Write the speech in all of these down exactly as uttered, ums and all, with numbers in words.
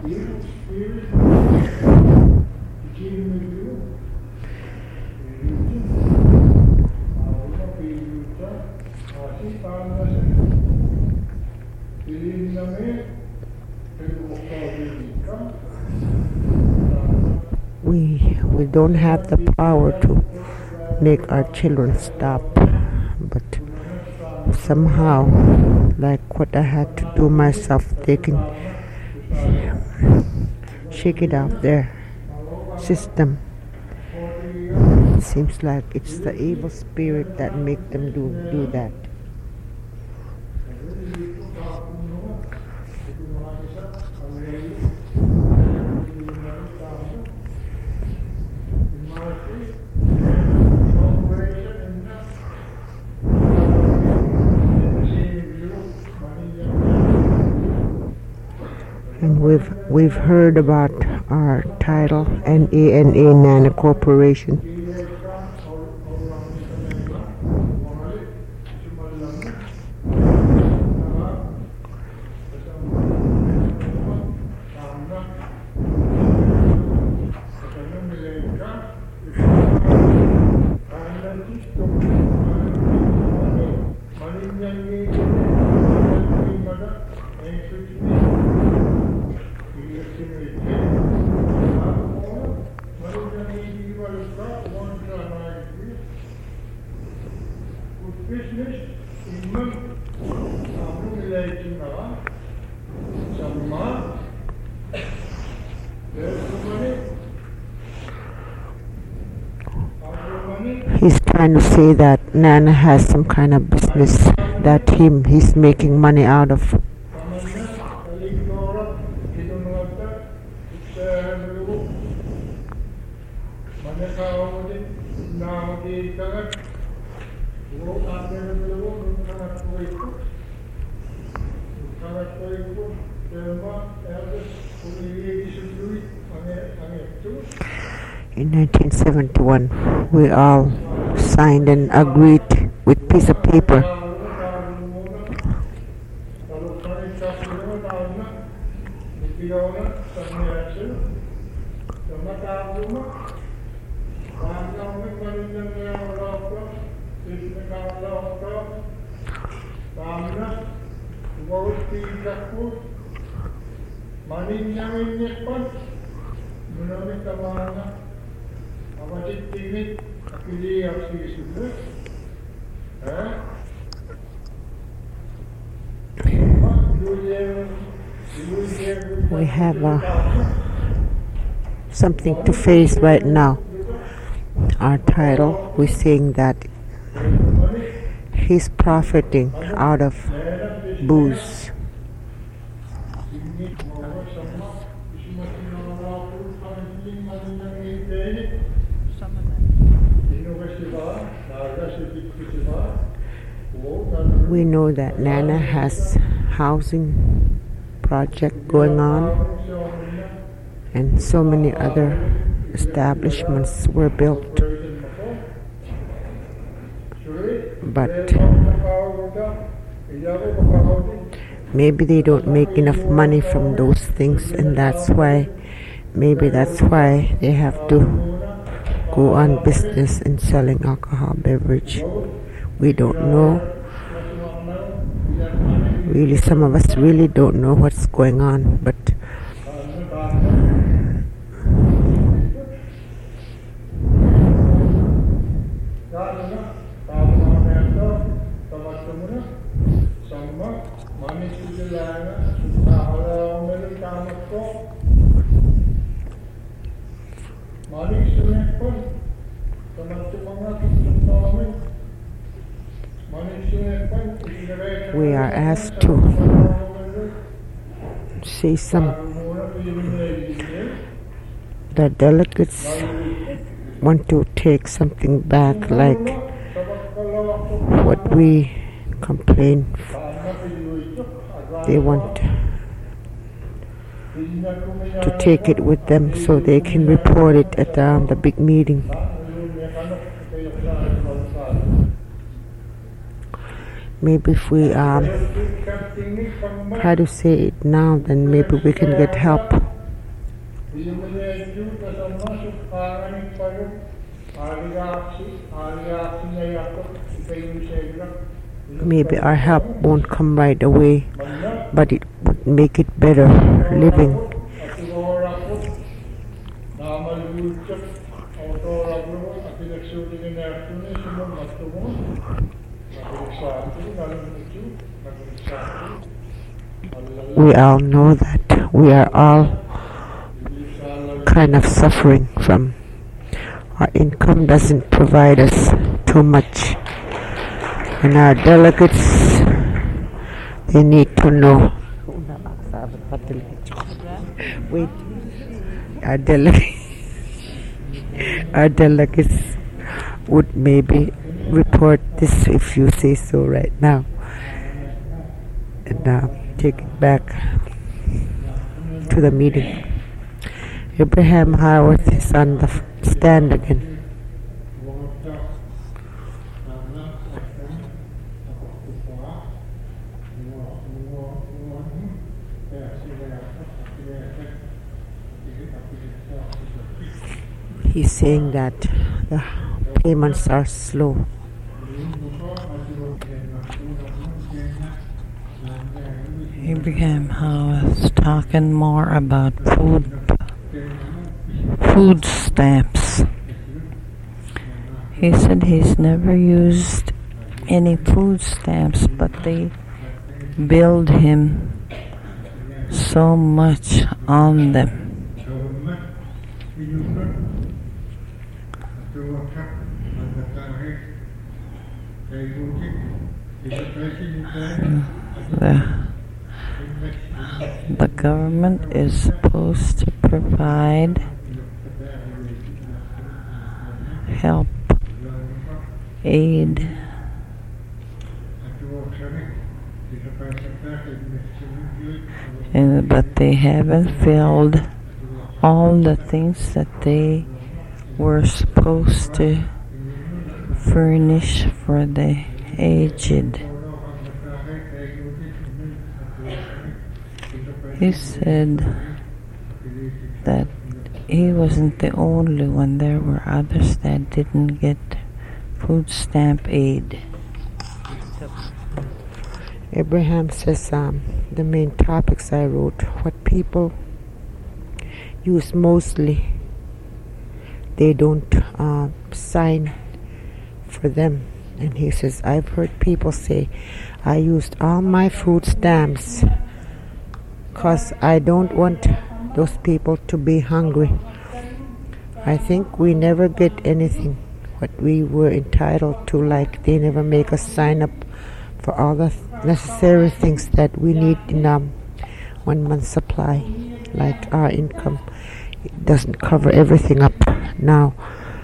We we don't have the power to make our children stop, but somehow, like what I had to do myself, they can shake it out their system. It seems like it's the evil spirit that make them do do that. And we've we've heard about our title, N A N A Nana Corporation. He's trying to say that Nana has some kind of business that him he's making money out of. In nineteen seventy-one, we all signed and agreed with piece of paper. We have uh, something to face right now. Our title, we're saying that he's profiting out of booze. We know that Nana has housing project going on, and so many other establishments were built. But maybe they don't make enough money from those things, and that's why, maybe that's why they have to go on business in selling alcohol beverage. We don't know. Really, some of us really don't know what's going on, but we are asked to say some. The delegates want to take something back, like what we complain. They want to take it with them so they can report it at um, the big meeting. Maybe if we um, try to say it now, then maybe we can get help. Maybe our help won't come right away, but it would make it better living. We all know that we are all kind of suffering from our income doesn't provide us too much, and our delegates, they need to know. Wait, our delegates, our delegates would maybe report this, if you say so, right now, and uh, take it back to the meeting. Abraham Howarth is on the stand again. He's saying that the payments are slow. Abraham Howarth talking more about food food stamps. He said he's never used any food stamps, but they billed him so much on them. The, the government is supposed to provide help, aid, and, but they haven't filled all the things that they were supposed to furnish for the aged. He said that he wasn't the only one. There were others that didn't get food stamp aid. Abraham says um, the main topics I wrote, what people use mostly, they don't uh, sign for them. And he says, I've heard people say, I used all my food stamps because I don't want those people to be hungry. I think we never get anything what we were entitled to, like they never make us sign up for all the necessary things that we need in um, one month's supply, like our income. It doesn't cover everything up. Now,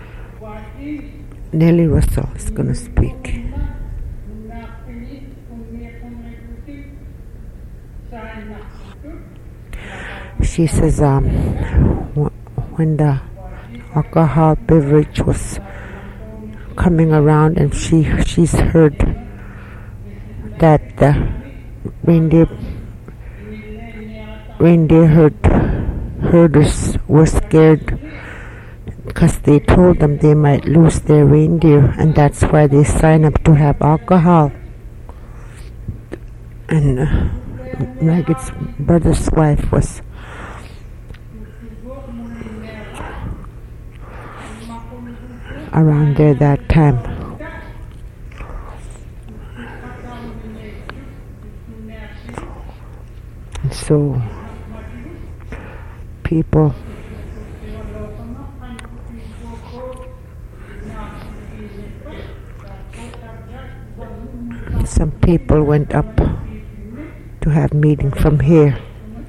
Nellie Russell is going to speak. She says um, when the alcohol beverage was coming around, and she she's heard that the reindeer reindeer herd, herders were scared because they told them they might lose their reindeer, and that's why they signed up to have alcohol. And uh, Maggott's brother's wife was around there that time. And so people some people went up to have meeting from here.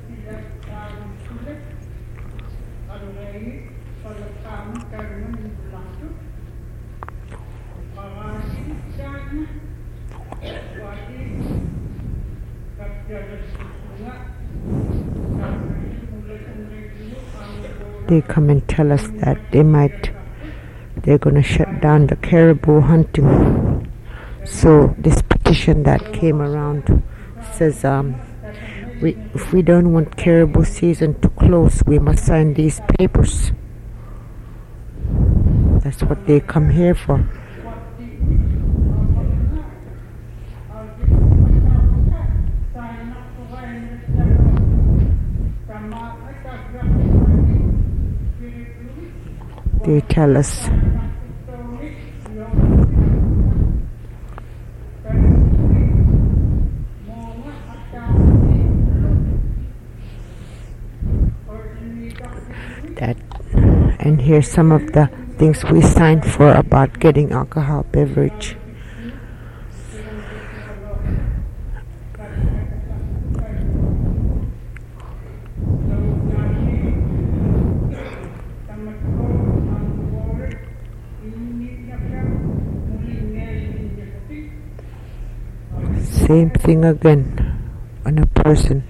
They come and tell us that they might, they're going to shut down the caribou hunting. So this petition that came around says um, We, if we don't want caribou season to close, we must sign these papers. That's what they come here for. They tell us that, and here's some of the things we signed for about getting alcohol beverage. Same thing again on a person.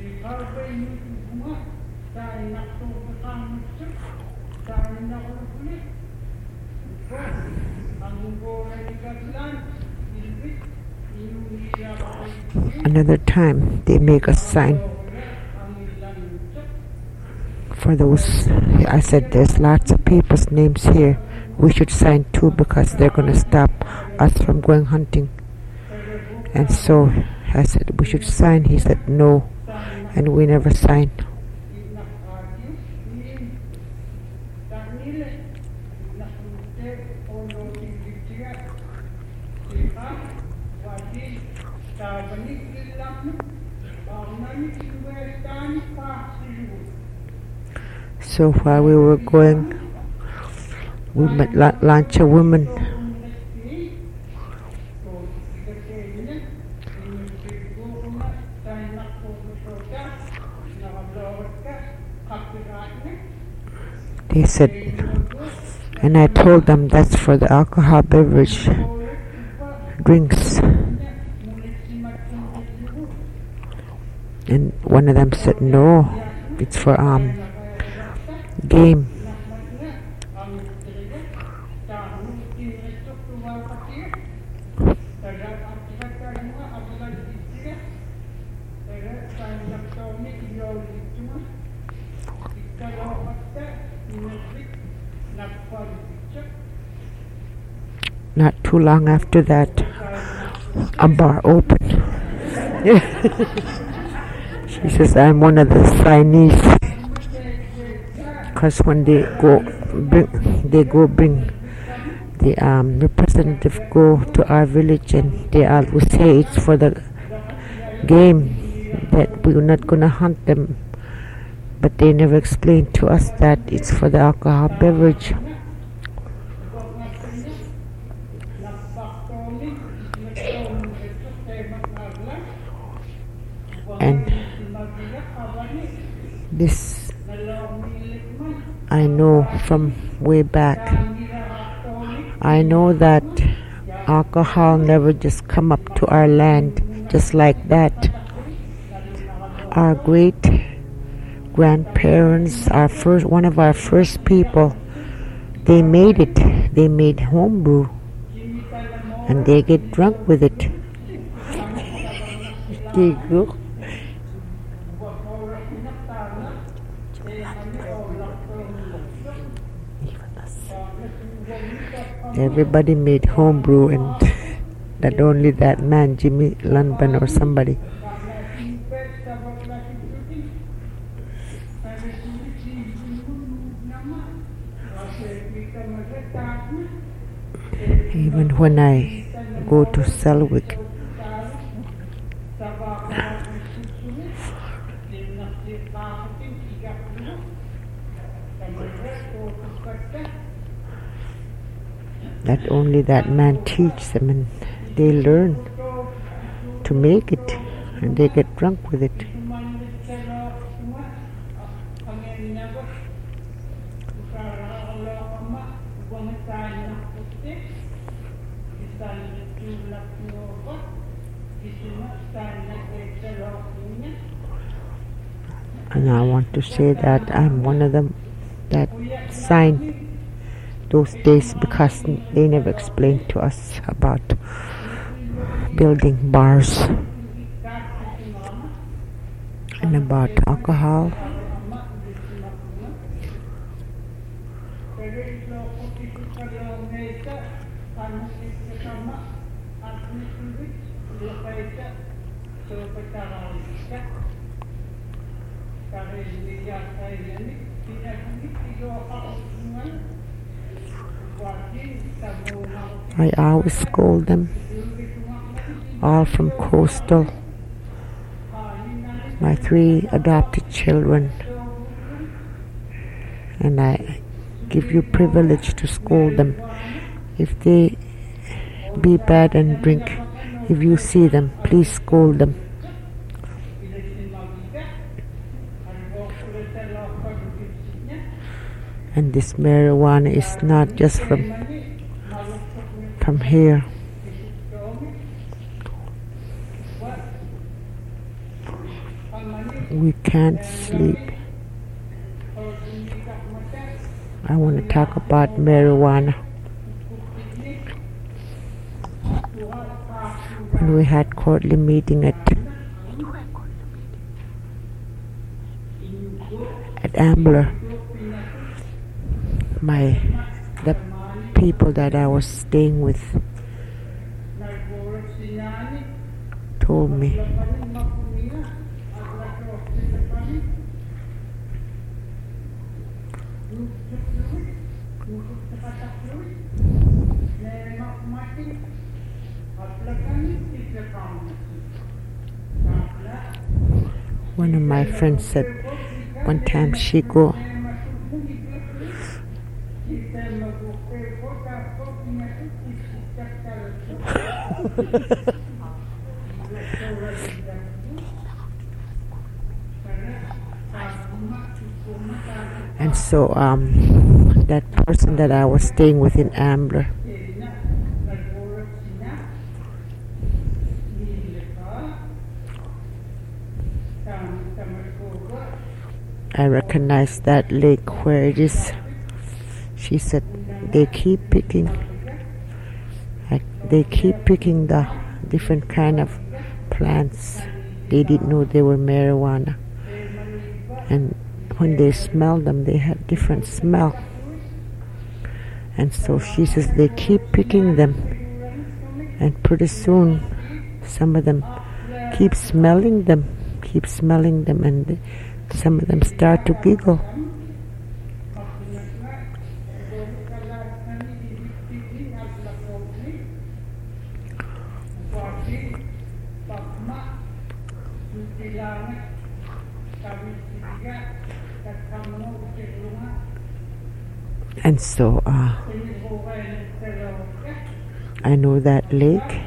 Another time they make us sign for those. I said there's lots of people's names here. We should sign too because they're going to stop us from going hunting. And so I said we should sign. He said no, and we never signed. So while we were going, we met a bunch of women. They said, and I told them that's for the alcohol beverage drinks. And one of them said, no, it's for um game. Not too long after that, a bar opened. She says, I'm one of the signees. Because when they go bring, they go bring the um, representative go to our village, and they always say it's for the game, that we're not going to hunt them. But they never explained to us that it's for the alcohol beverage. And this I know from way back. I know that alcohol never just come up to our land just like that. Our great grandparents, our first one of our first people, they made it. They made homebrew, and they get drunk with it. They go. Everybody made homebrew, and not only that man, Jimmy Lunban or somebody. Even when I go to Selwick, not only that man teach them, and they learn to make it, and they get drunk with it. And I want to say that I'm one of them that signed those days, because they never explained to us about building bars. and about alcohol. I always scold them, all from Coastal, my three adopted children, and I give you privilege to scold them. If they be bad and drink, if you see them, please scold them. And this marijuana is not just from from here. We can't sleep. I want to talk about marijuana. When we had quarterly meeting at at Ambler, my the people that I was staying with told me one of my friends said one time she go and so um that person that I was staying with in Ambler, I recognized that lake where it is. She said they keep picking like, they keep picking the different kind of plants. They didn't know they were marijuana, and when they smell them they have different smell. And so she says they keep picking them, and pretty soon some of them keep smelling them keep smelling them and they, some of them start to giggle. And so uh, I know that lake.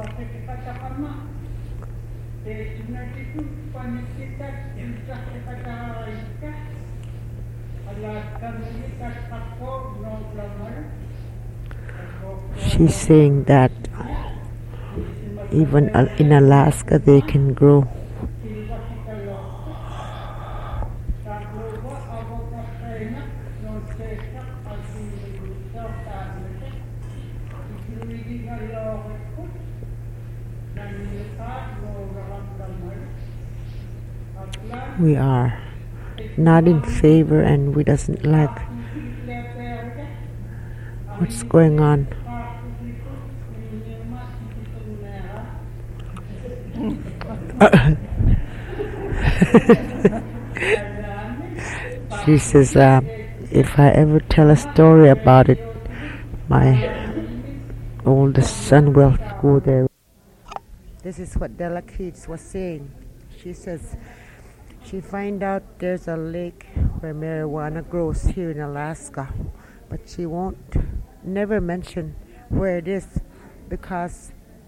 She's saying that even in Alaska they can grow. We are not in favor, and we doesn't like what's going on. She says, uh, if I ever tell a story about it, my oldest son will go there. This is what Della Keats was saying. She says she find out there's a lake where marijuana grows here in Alaska, but she won't never mention where it is, because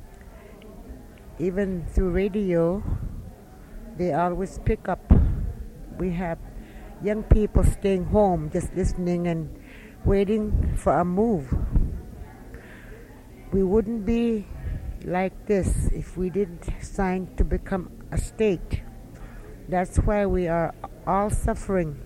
even through radio they always pick up. We have young people staying home just listening and waiting for a move. We wouldn't be like this if we didn't sign to become a state. That's why we are all suffering.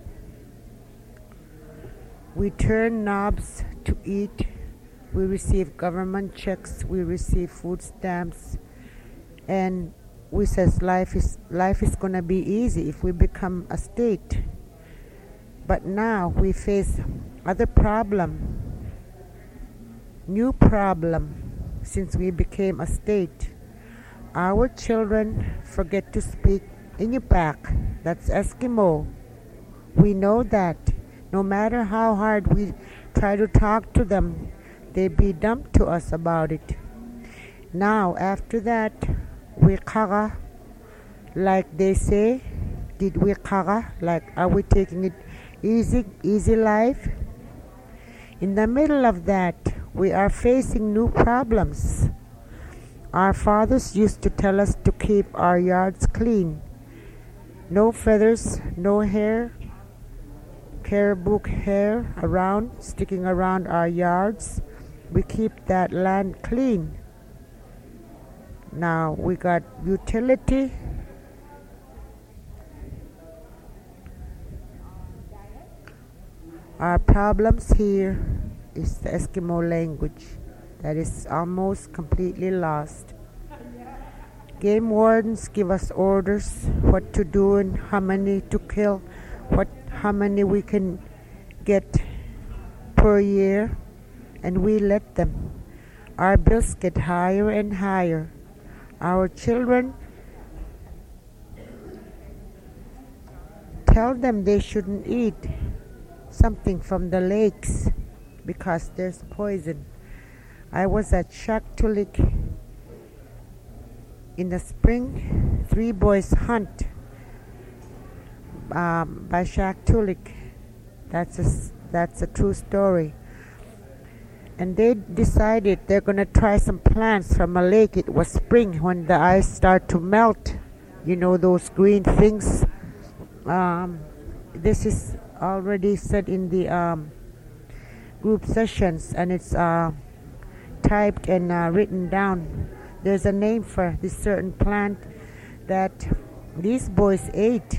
We turn knobs to eat. We receive government checks. We receive food stamps. And we says life is life is gonna be easy if we become a state. But now we face other problem, new problem since we became a state. Our children forget to speak Inupiaq, that's Eskimo. We know that. No matter how hard we try to talk to them, they be dumb to us about it. Now, after that, we kaga, like they say, did we kaga, like are we taking it easy, easy life? In the middle of that, we are facing new problems. Our fathers used to tell us to keep our yards clean. No feathers, no hair, caribou hair around, sticking around our yards. We keep that land clean. Now we got utility. Our problems here is the Eskimo language that is almost completely lost. Game wardens give us orders what to do and how many to kill, what how many we can get per year, and we let them. Our bills get higher and higher. Our children tell them they shouldn't eat something from the lakes because there's poison. I was at Shaktoolik in the spring. Three boys hunt um, by Shaktoolik. That's a, that's a true story. And they decided they're going to try some plants from a lake. It was spring when the ice started to melt. You know, those green things. Um, this is already said in the um, group sessions, and it's uh, typed and uh, written down. There's a name for this certain plant that these boys ate.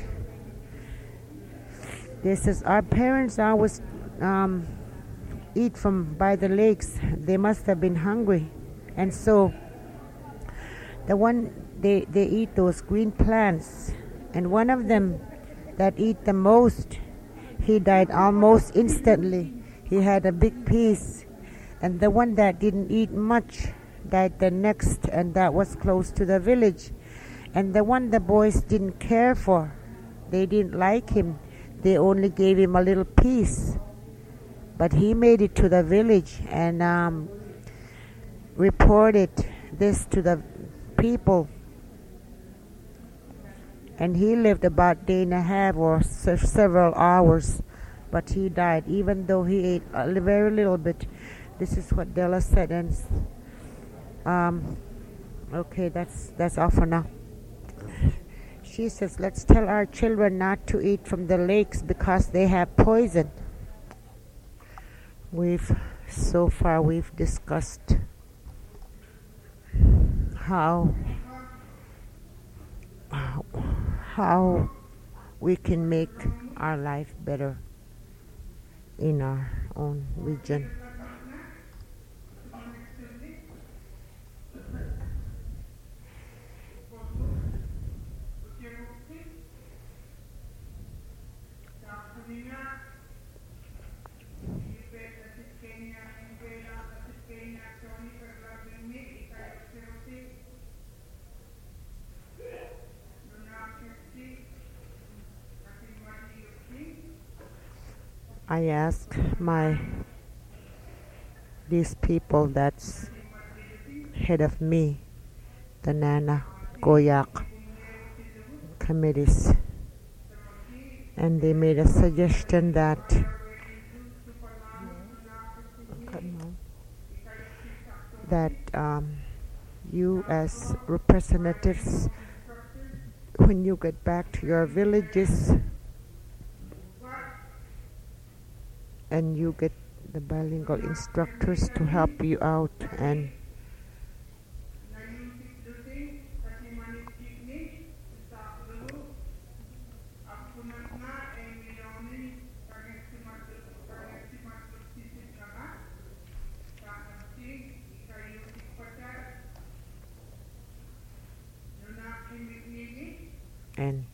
This is our parents always um, eat from by the lakes. They must have been hungry, and so the one they they eat those green plants, and one of them that eat the most, he died almost instantly. He had a big piece, and the one that didn't eat much died the next, and that was close to the village. And the one the boys didn't care for, they didn't like him, they only gave him a little piece. But he made it to the village and um, reported this to the people. And he lived about a day and a half or se- several hours, but he died, even though he ate a very little bit. This is what Della said, and um, okay, that's that's all for now. She says, let's tell our children not to eat from the lakes because they have poison. We've so far we've discussed how how we can make our life better in our own region. I ask my these people that's head of me, the Nana Goyak committees, and they made a suggestion that that um, you as representatives, when you get back to your villages and you get the bilingual instructors to help you out, and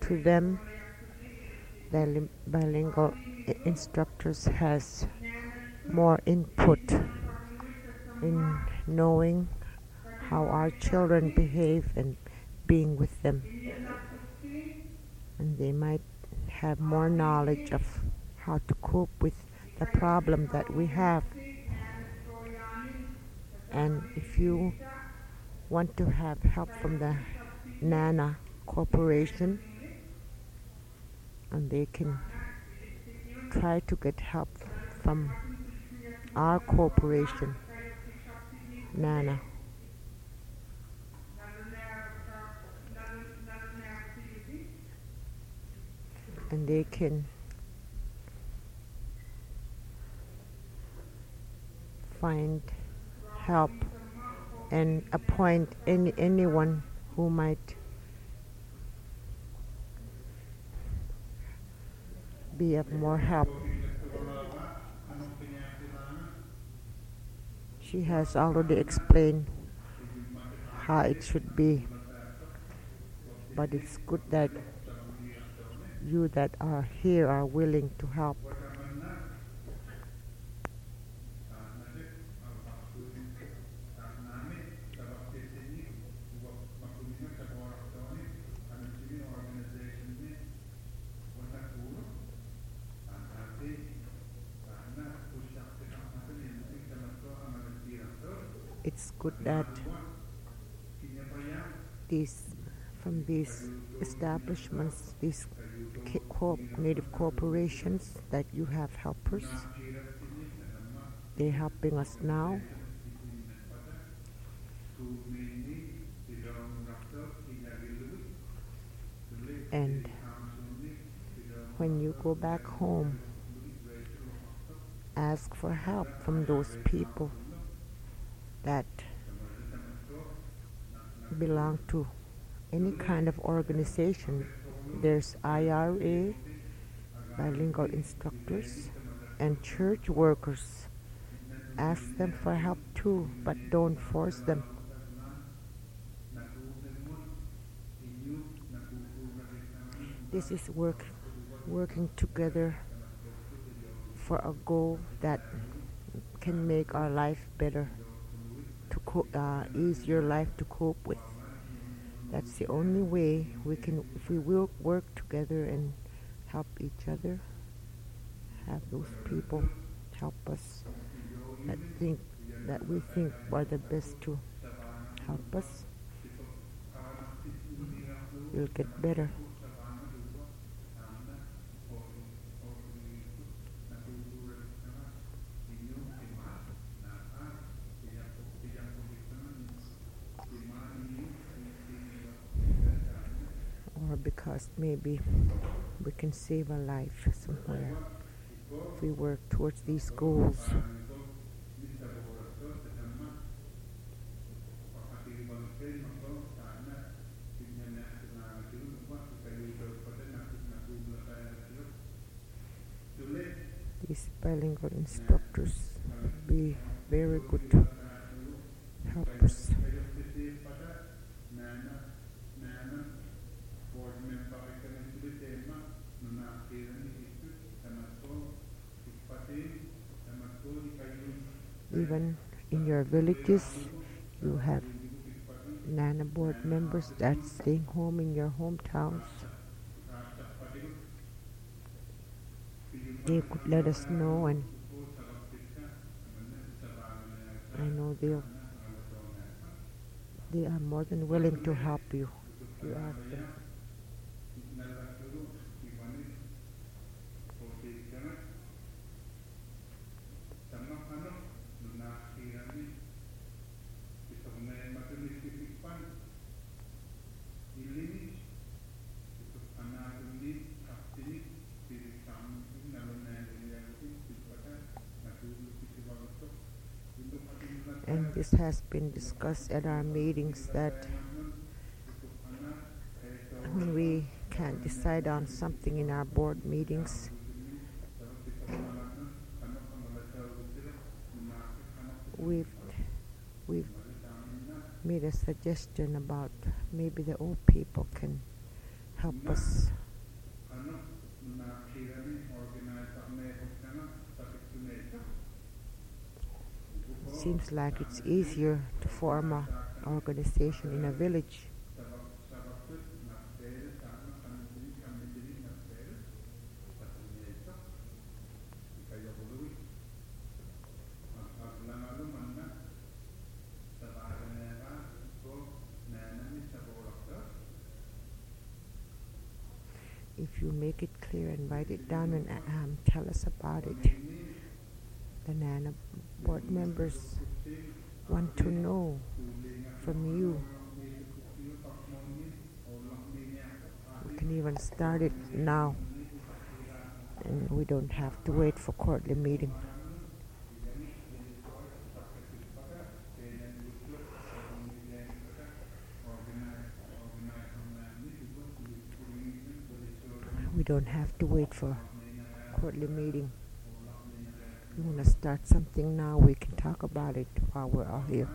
to them, the bilingual instructors has more input in knowing how our children behave and being with them. And they might have more knowledge of how to cope with the problem that we have. And if you want to have help from the NANA Corporation, and they can try to get help from our corporation, NANA. And they can find help and appoint any anyone who might be of more help. She has already explained how it should be, but it's good that you that are here are willing to help. It's good that these from these establishments, these co- native corporations, that you have helpers. They're helping us now. And when you go back home, ask for help from those people that belong to any kind of organization. There's I R A, bilingual instructors, and church workers. Ask them for help too, but don't force them. This is work, working together for a goal that can make our life better, to co- uh, ease your life to cope with. That's the only way we can, if we will work together and help each other, have those people help us that think that we think are the best to help us, we'll get better. Or because maybe we can save a life somewhere if we work towards these goals. These bilingual instructors would be very good helpers. Even in your villages, you have NANA board members that's staying home in your hometowns. They could let us know, and I know they'll they are more than willing to help you if you ask them. And this has been discussed at our meetings, that when we can't decide on something in our board meetings, we've we've made a suggestion about maybe the old people can help us. It seems like it's easier to form an organization in a village. If you make it clear and write it down and um, tell us about it, the NANA board members want to know from you. We can even start it now, and we don't have to wait for quarterly meeting. We don't have to wait for quarterly meeting. If we want to start something now, we can talk about it while we're all here.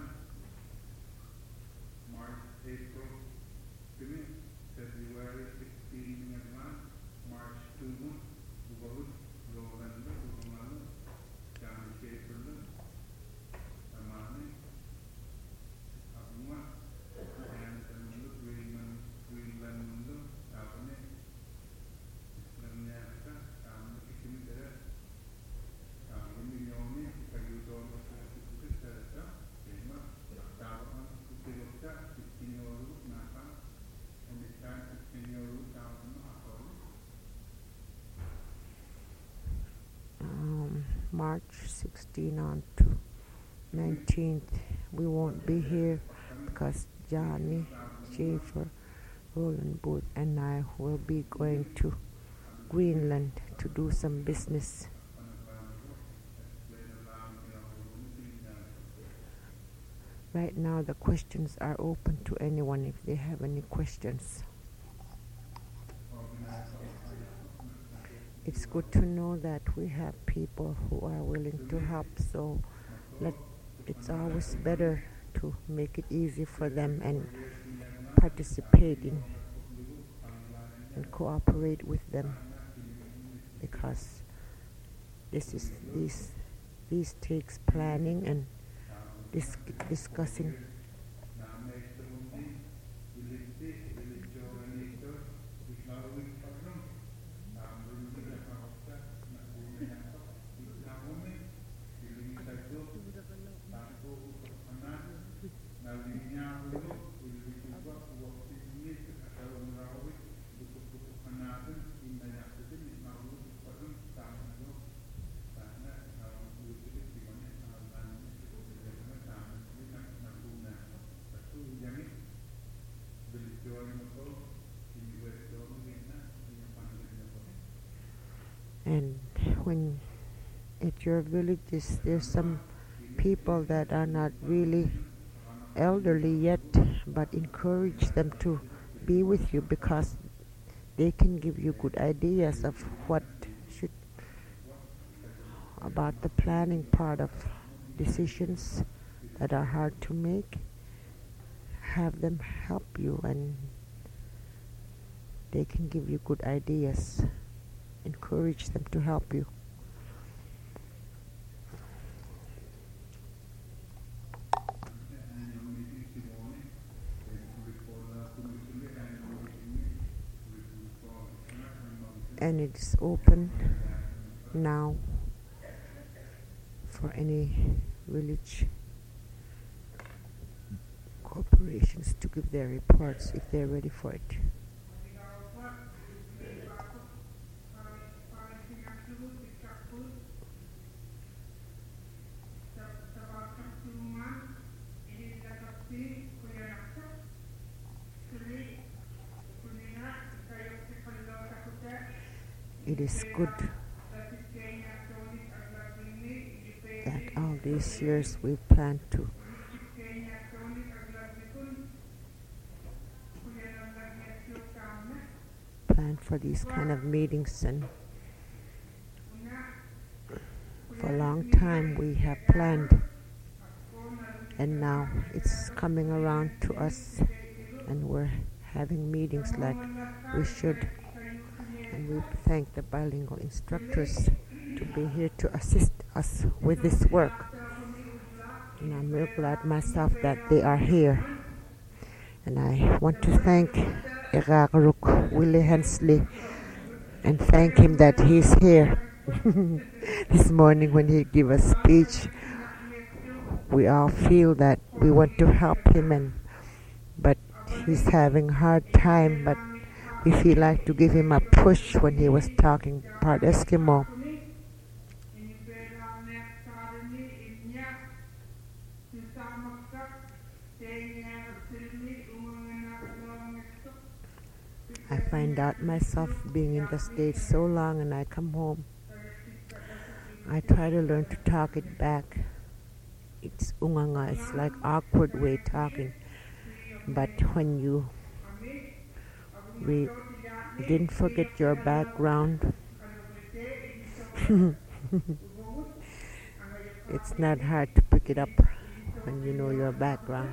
March sixteenth on to nineteenth, we won't be here because Johnny Schaefer, Roland Booth, and I will be going to Greenland to do some business. Right now, the questions are open to anyone if they have any questions. It's good to know that we have people who are willing to help, so let, it's always better to make it easy for them and participate in and cooperate with them, because this is this this takes planning and dis- discussing. And when at your villages there's some people that are not really elderly yet, but encourage them to be with you, because they can give you good ideas of what should about the planning part of decisions that are hard to make. Have them help you, and they can give you good ideas. Encourage them to help you. And it's open now for any village corporations to give their reports if they're ready for it. It is good that all these years we plan to plan for these kind of meetings, and for a long time we have planned, and now it's coming around to us, and we're having meetings like we should. And we thank the bilingual instructors to be here to assist us with this work. And I'm real glad myself that they are here. And I want to thank Eragaruk Willie Hensley and thank him that he's here. This morning when he gave a speech, we all feel that we want to help him, and but he's having a hard time, but we feel like to give him a push when he was talking part Eskimo. I find out myself being in the States so long, and I come home, I try to learn to talk it back. It's unganga, it's like awkward way talking. But when you we didn't forget your background, it's not hard to pick it up when you know your background.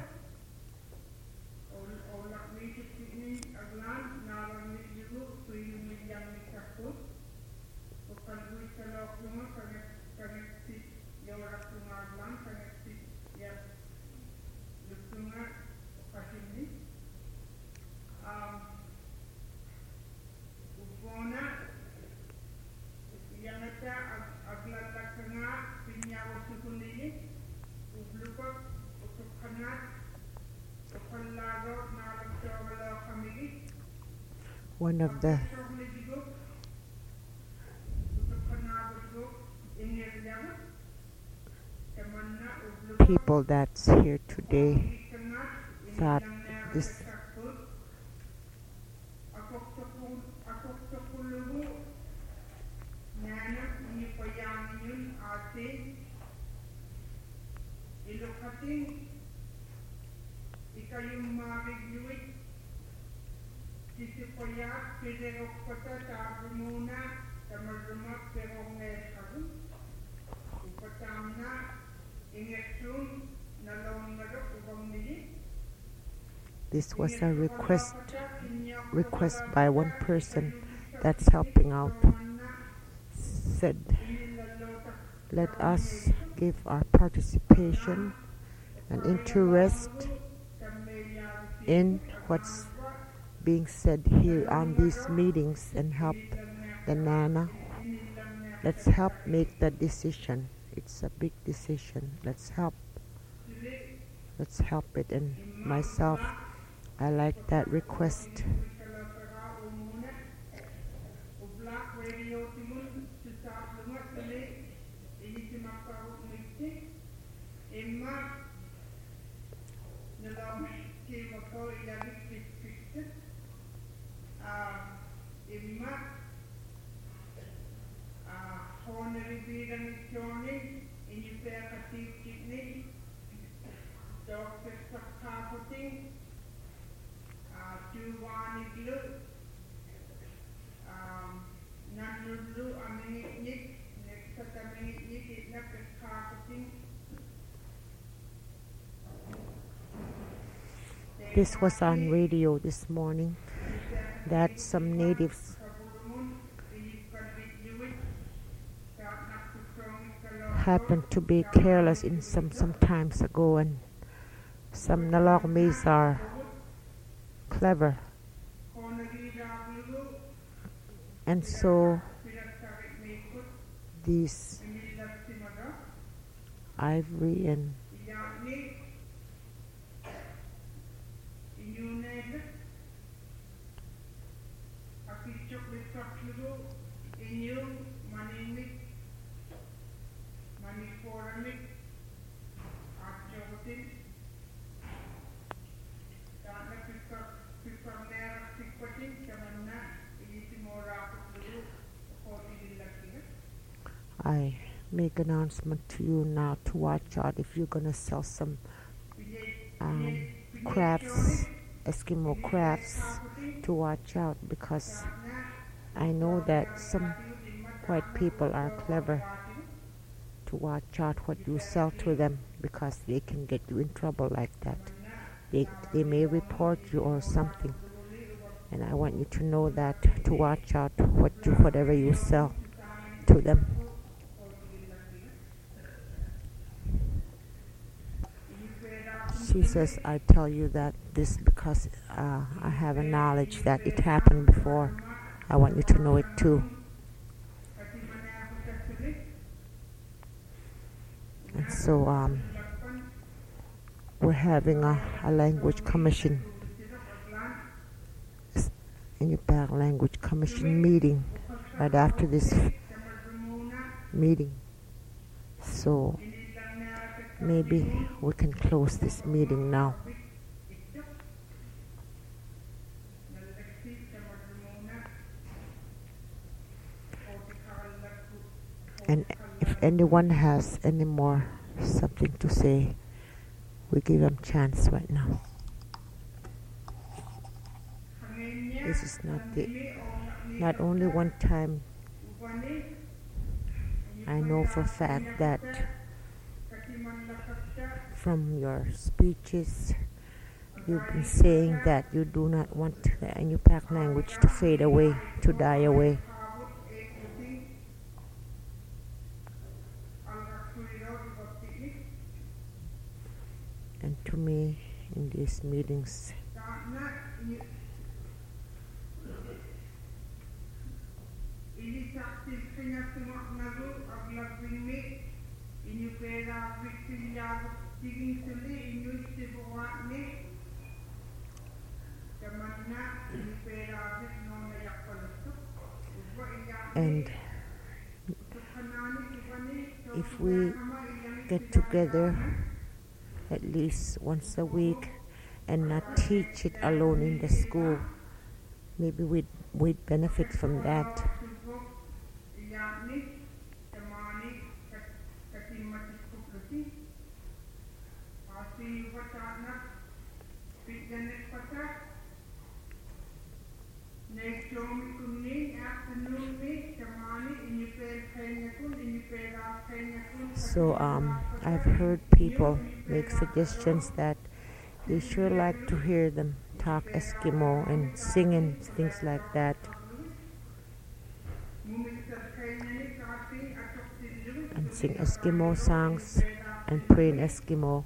One of the people that's here today thought this This was a request request by one person that's helping out. Said, let us give our participation and interest in what's being said here on these meetings and help the Nana. Let's help make the decision. It's a big decision. Let's help. Let's help it. And myself, I like that request. This was on radio this morning that some natives happened to be careless in some some times ago, and some Nalokmis are clever, and so these ivory and I make announcement to you now to watch out if you're gonna sell some um, crafts, Eskimo crafts, to watch out, because I know that some white people are clever. To watch out what you sell to them, because they can get you in trouble like that. They they may report you or something. And I want you to know that, to watch out what you, whatever you sell to them. She says, I tell you that this because uh, I have a knowledge that it happened before. I want you to know it too. And so um, we're having a, a language commission, Iñupiaq language commission meeting right after this meeting. So maybe we can close this meeting now. And if anyone has any more something to say, we give them chance right now. This is not the not only one time. I know for a fact that from your speeches you've been saying that you do not want the Iñupiaq language to fade away, to die away. And to me, in these meetings, and if we get together at least once a week and not teach it alone in the school, maybe we'd, we'd benefit from that. So um, I've heard people make suggestions that they sure like to hear them talk Eskimo and sing and things like that. And sing Eskimo songs and pray in Eskimo.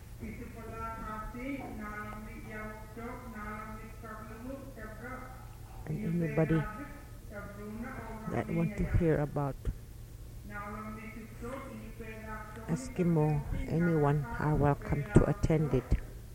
And anybody that want to hear about Eskimo, anyone are welcome to attend it.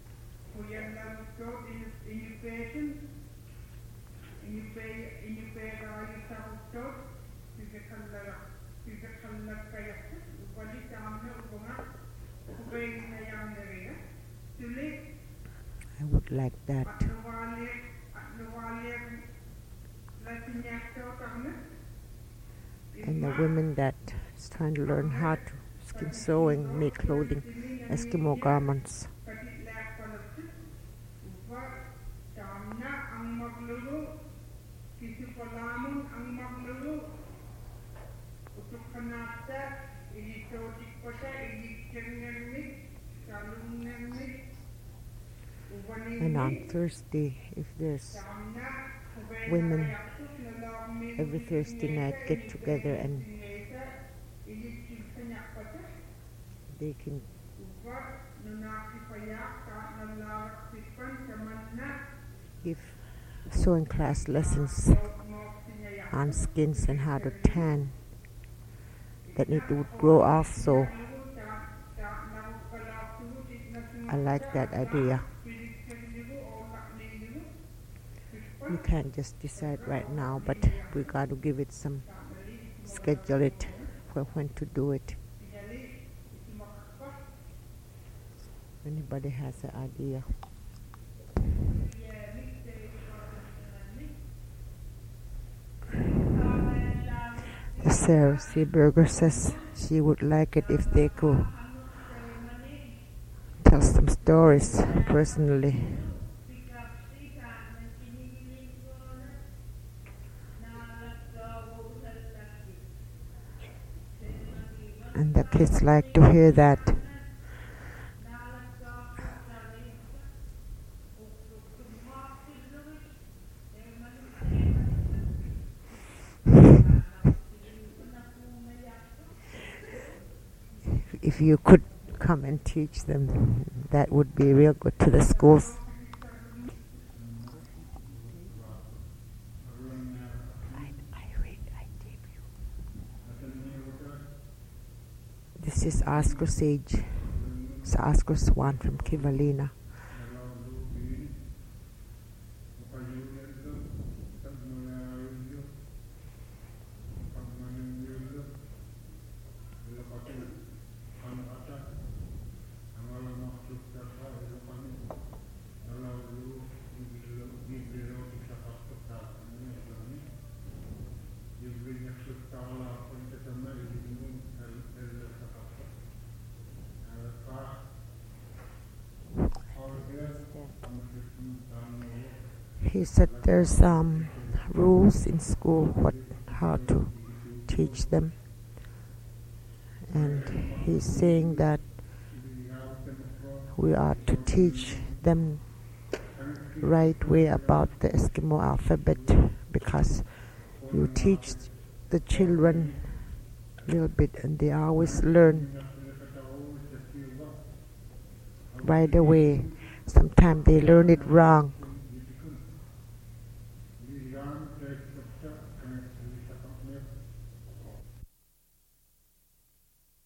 I would like that. And the women that is trying to learn how to skin sewing, make clothing, Eskimo garments. And on Thursday, if there's women, every Thursday night get together and they can give sewing class lessons on skins and how to tan, that it would grow off. So I like that idea. We can't just decide right now, but we got to give it some, schedule it for when to do it. Anybody has an idea? Sarah Seaberger says she would like it if they could tell some stories personally. And the kids like to hear that. if you could come and teach them, that would be real good to the schools. This is Oscar Sage. It's Oscar Swan from Kivalina. He said there's um, rules in school what how to teach them, and he's saying that we are to teach them right way about the Eskimo alphabet, because you teach the children a little bit and they always learn right away. Sometimes they learn it wrong,